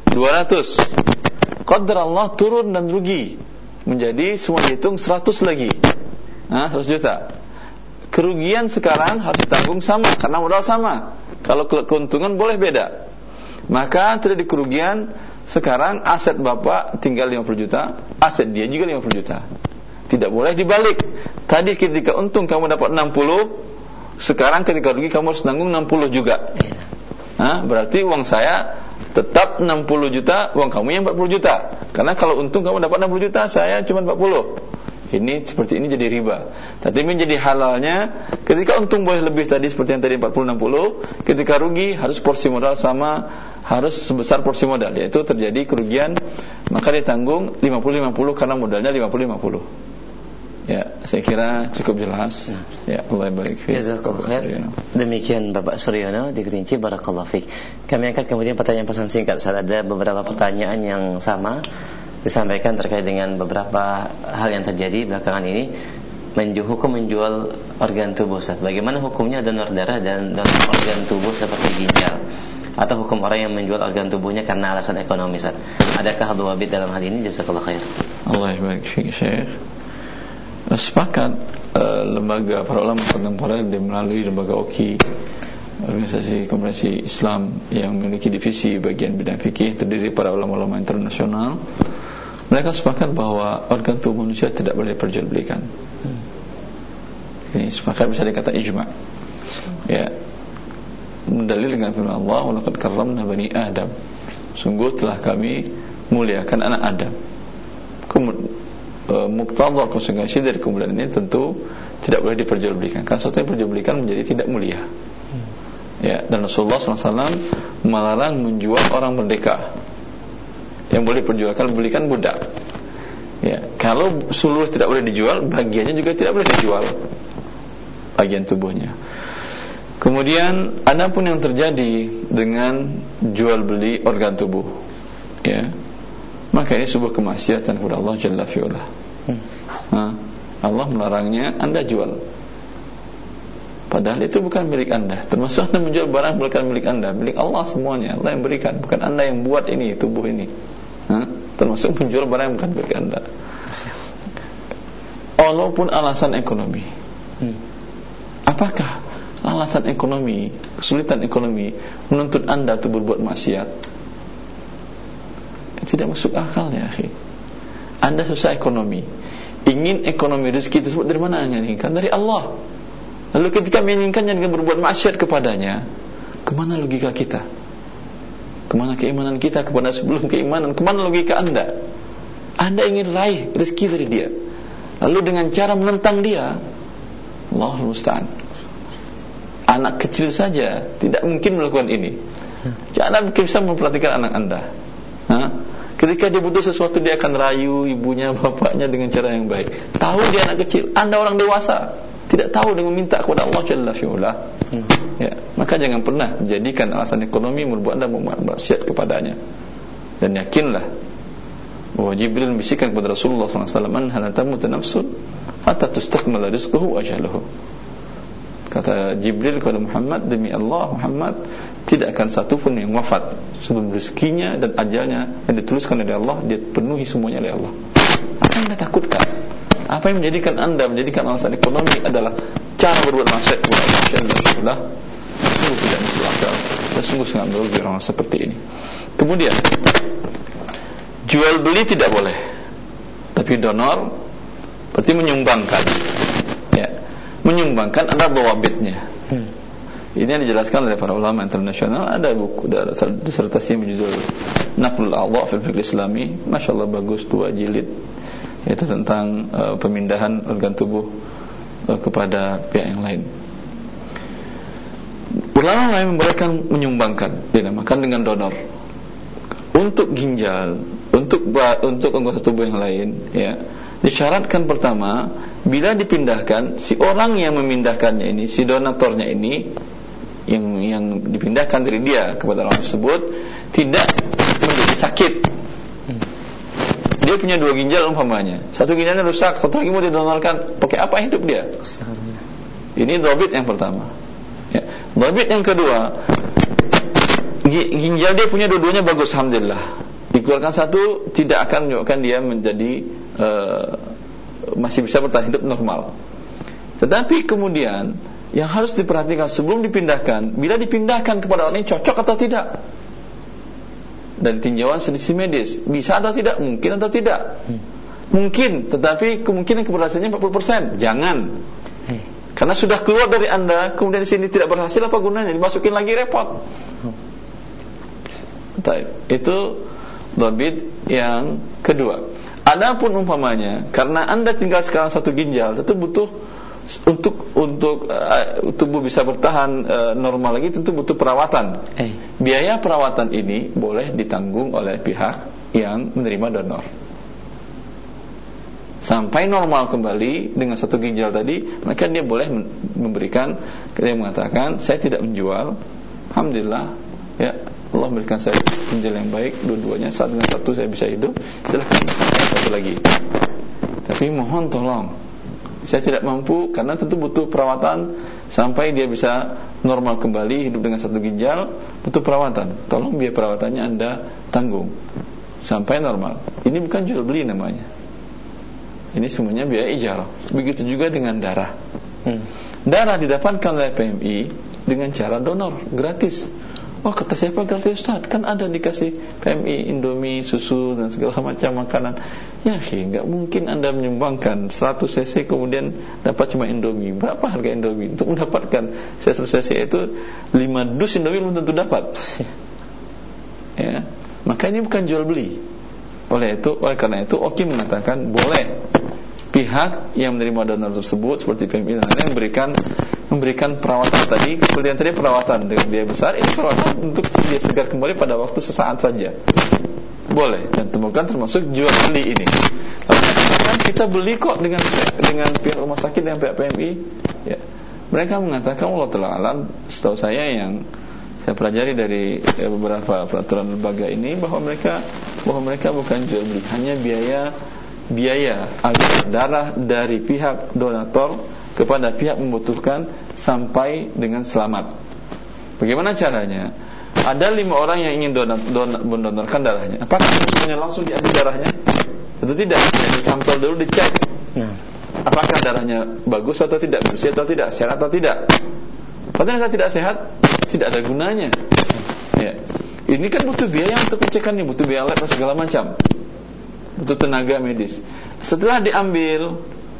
200. Qadar Allah turun dan rugi menjadi semua dihitung 100 lagi. 100 juta. Kerugian sekarang harus ditanggung sama karena modal sama. Kalau keuntungan boleh beda. Maka terjadi kerugian. Sekarang aset Bapak tinggal 50 juta, aset dia juga 50 juta. Tidak boleh dibalik. Tadi ketika untung kamu dapat 60, sekarang ketika rugi kamu harus tanggung 60 juga. Berarti uang saya tetap 60 juta, uang kamu yang 40 juta. Karena kalau untung kamu dapat 60 juta, saya cuma 40. Ini seperti ini jadi riba. Tapi menjadi halalnya ketika untung boleh lebih tadi seperti yang tadi 40-60, ketika rugi harus porsi modal sama, harus sebesar porsi modal, yaitu terjadi kerugian maka ditanggung 50-50 karena modalnya 50-50. Ya, saya kira cukup jelas. Ya, Allah barik fiik. Jazakallahu khair. Demikian Bapak Suryono di Kerinci, barakallahu fiik. Kami angkat kemudian pertanyaan pesan singkat. Saat ada beberapa pertanyaan yang sama disampaikan terkait dengan beberapa hal yang terjadi belakangan ini, hukum menjual organ tubuh. Ustaz, bagaimana hukumnya donor darah dan donor organ tubuh seperti ginjal? Atau hukum orang yang menjual organ tubuhnya karena alasan ekonomi, Ustaz? Adakah hadwabit dalam hal ini? Jazakallahu khair. Allah barik fiik, Syekh. Sepakat lembaga para ulama kontemporer melalui lembaga OKI, organisasi konferensi Islam yang memiliki divisi bagian bidang fikih, terdiri para ulama-ulama internasional. Mereka sepakat bahwa organ tubuh manusia tidak boleh diperjualbelikan. Ini sepakat, bisa dikatakan ijma'. Ya, mendalil dengan firman Allah, "Wa laqad karramna bani Adam." Sungguh telah kami muliakan anak Adam. Muqtadha konsekuensi dari kemuliaan ini tentu tidak boleh diperjualbelikan. Karena sesuatu yang diperjualbelikan menjadi tidak mulia. Ya, dan Rasulullah SAW melarang menjual orang merdeka. Yang boleh belikan budak. Ya, kalau seluruh tidak boleh dijual, bagiannya juga tidak boleh dijual, bagian tubuhnya. Kemudian adapun yang terjadi dengan jual beli organ tubuh, ya, maka ini sebuah kemaksiatan kepada Allah Jalla fi'ala. Allah melarangnya Anda jual, padahal itu bukan milik Anda. Termasuk Anda menjual barang bukan milik Anda, milik Allah semuanya. Allah yang berikan, bukan Anda yang buat ini tubuh ini. Termasuk menjual barang yang bukan milik Anda. Walaupun alasan ekonomi. Apakah alasan ekonomi, kesulitan ekonomi menuntut Anda untuk berbuat maksiat? Tidak masuk akal ya, akhi. Anda susah ekonomi, ingin ekonomi rezeki tersebut dari mana Anda inginkan? Dari Allah. Lalu ketika menginginkannya dengan berbuat maksiat kepadanya, kemana logika kita? Kemana keimanan kita kepada sebelum keimanan? Kemana logika Anda? Anda ingin raih rezeki dari dia, lalu dengan cara menentang dia, Allahul musta'an. Anak kecil saja tidak mungkin melakukan ini. Jangan bisa memperhatikan anak Anda. Ketika dia butuh sesuatu, dia akan rayu ibunya, bapaknya dengan cara yang baik. Tahu dia anak kecil. Anda orang dewasa, tidak tahu dengan meminta kepada Allah Jalla fi'ula. Ya, maka jangan pernah menjadikan alasan ekonomi membuat Anda maksiat kepadanya. Dan yakinlah bahwa Jibril membisikkan kepada Rasulullah SAW, "Man halatamu tanafsun hatta tustakmala rizquhu ajaluhu." Kata Jibril kepada Muhammad, demi Allah Muhammad, tidak akan satu pun yang wafat sebelum rezekinya dan ajalnya yang dituliskan oleh Allah dia penuhi semuanya oleh Allah. Apa yang Anda takutkan? Apa yang menjadikan Anda menjadikan alasan ekonomi adalah cara berbuat maksiat kepada Allah? sungguh tidak masuk akal dan sungguh sangat merugi orang seperti ini. Kemudian jual beli tidak boleh, tapi donor berarti menyumbangkan. Ya, menyumbangkan ada dhawabitnya. Ini yang dijelaskan oleh para ulama internasional. Ada buku disertasi berjudul Naqlul A'dha' fil Fiqh Islami, masyaallah bagus, 2 jilid, yaitu tentang pemindahan organ tubuh kepada pihak yang lain. Ulama lain membolehkan menyumbangkan, dinamakan dengan donor. Untuk ginjal, untuk anggota tubuh yang lain, ya, disyaratkan pertama, bila dipindahkan, si orang yang memindahkannya ini, si donatornya ini, yang dipindahkan dari dia kepada orang tersebut tidak menjadi sakit. Dia punya 2 ginjal umpamanya, 1 ginjalnya rusak, 1 lagi mau didonorkan, pakai apa hidup dia? Ini dhabit yang pertama. Ya. Dhabit yang kedua, ginjal dia punya dua-duanya bagus, alhamdulillah. Dikeluarkan 1 tidak akan menyebabkan dia menjadi masih bisa bertahan hidup normal. Tetapi kemudian yang harus diperhatikan sebelum dipindahkan, bila dipindahkan kepada orang ini cocok atau tidak. Dari tinjauan sisi medis, bisa atau tidak, mungkin atau tidak. Mungkin, tetapi kemungkinan keberhasilannya 40%. Jangan. Karena sudah keluar dari Anda, kemudian di sini tidak berhasil, apa gunanya? Dimasukin lagi repot. Itu dhabit yang kedua. Adapun umpamanya, karena Anda tinggal sekarang 1 ginjal, tentu butuh untuk tubuh bisa bertahan normal lagi, tentu butuh perawatan. Biaya perawatan ini boleh ditanggung oleh pihak yang menerima donor. Sampai normal kembali dengan 1 ginjal tadi, maka dia boleh memberikan. Dia mengatakan, saya tidak menjual, alhamdulillah, ya, Allah memberikan saya ginjal yang baik, dua-duanya, dengan 1 saya bisa hidup, silahkan 1 lagi. Tapi mohon tolong, saya tidak mampu, karena tentu butuh perawatan sampai dia bisa normal kembali, hidup dengan 1 ginjal, butuh perawatan. Tolong biaya perawatannya Anda tanggung sampai normal. Ini bukan jual beli namanya. Ini semuanya biaya ijarah. Begitu juga dengan darah. Darah didapatkan oleh PMI dengan cara donor, gratis. Oh, kata siapa gratis, Ustaz? Kan ada dikasih PMI Indomie, susu dan segala macam makanan. Ya, enggak mungkin Anda menyumbangkan 100 cc kemudian dapat cuma Indomie. Berapa harga Indomie? Untuk mendapatkan 100 cc itu 5 dus Indomie belum tentu dapat. Ya, maka ini bukan jual beli. Oleh karena itu Oki mengatakan boleh pihak yang menerima donor tersebut seperti PMI dan lain-lain memberikan perawatan tadi, seperti yang tadi perawatan dengan biaya besar, ini perawatan untuk dia segar kembali pada waktu sesaat saja. Boleh, dan temukan termasuk jual beli ini. Lalu kan kita beli kok dengan pihak rumah sakit, dengan pihak PMI, ya. Mereka mengatakan, Allah Ta'ala alam, setahu saya yang saya pelajari dari beberapa peraturan lembaga ini, bahwa mereka bukan jual beli, hanya biaya agar darah dari pihak donator kepada pihak membutuhkan sampai dengan selamat. Bagaimana caranya? Ada 5 orang yang ingin mendonorkan darahnya. Apakah semuanya langsung diambil darahnya? Tentu tidak. Jadi sampel dulu dicek. Apakah darahnya bagus atau tidak, bersih atau tidak, sehat atau tidak. Kalau ternyata tidak sehat, tidak ada gunanya. Ya. Ini kan butuh biaya untuk pengecekannya, butuh biaya lab dan segala macam, butuh tenaga medis. Setelah diambil,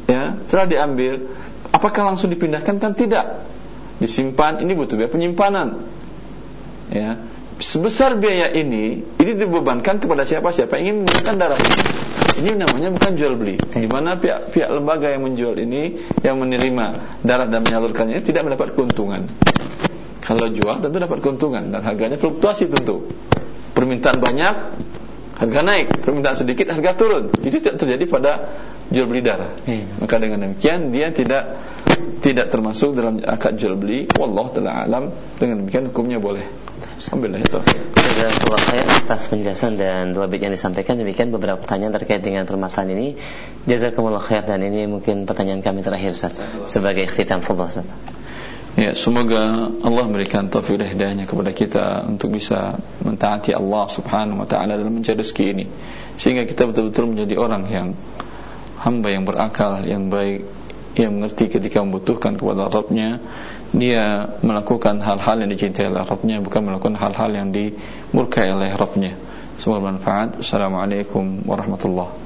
apakah langsung dipindahkan? Kan tidak. Disimpan, ini butuh biaya penyimpanan. Ya. Sebesar biaya ini dibebankan kepada siapa ingin menggunakan darah ini. Ini namanya bukan jual beli. Di mana pihak lembaga yang menjual ini, yang menerima darah dan menyalurkannya ini tidak mendapat keuntungan. Kalau jual tentu dapat keuntungan dan harganya fluktuasi tentu. Permintaan banyak, harga naik, permintaan sedikit, harga turun. Itu tidak terjadi pada jual beli darah. Maka dengan demikian dia tidak termasuk dalam akad jual beli. Wallahu ta'ala alam. Dengan demikian hukumnya boleh. Alhamdulillah itu. Jazakallahu khair atas penjelasan dan dua bit yang disampaikan. Demikian beberapa pertanyaan terkait dengan permasalahan ini. Jazakumullah khair, dan ini mungkin pertanyaan kami terakhir Ustaz sebagai ikhtitam. Fadhil Ustaz. Ya, semoga Allah memberikan taufik dan hidayahnya kepada kita untuk bisa mentaati Allah Subhanahu wa taala dalam mencari rezeki ini, sehingga kita betul-betul menjadi orang yang hamba yang berakal, yang baik, yang mengerti ketika membutuhkan kepada Rabb-Nya, dia melakukan hal-hal yang dicintai oleh Rabbnya, bukan melakukan hal-hal yang dimurkai oleh Rabbnya. Semoga bermanfaat. Assalamualaikum warahmatullahi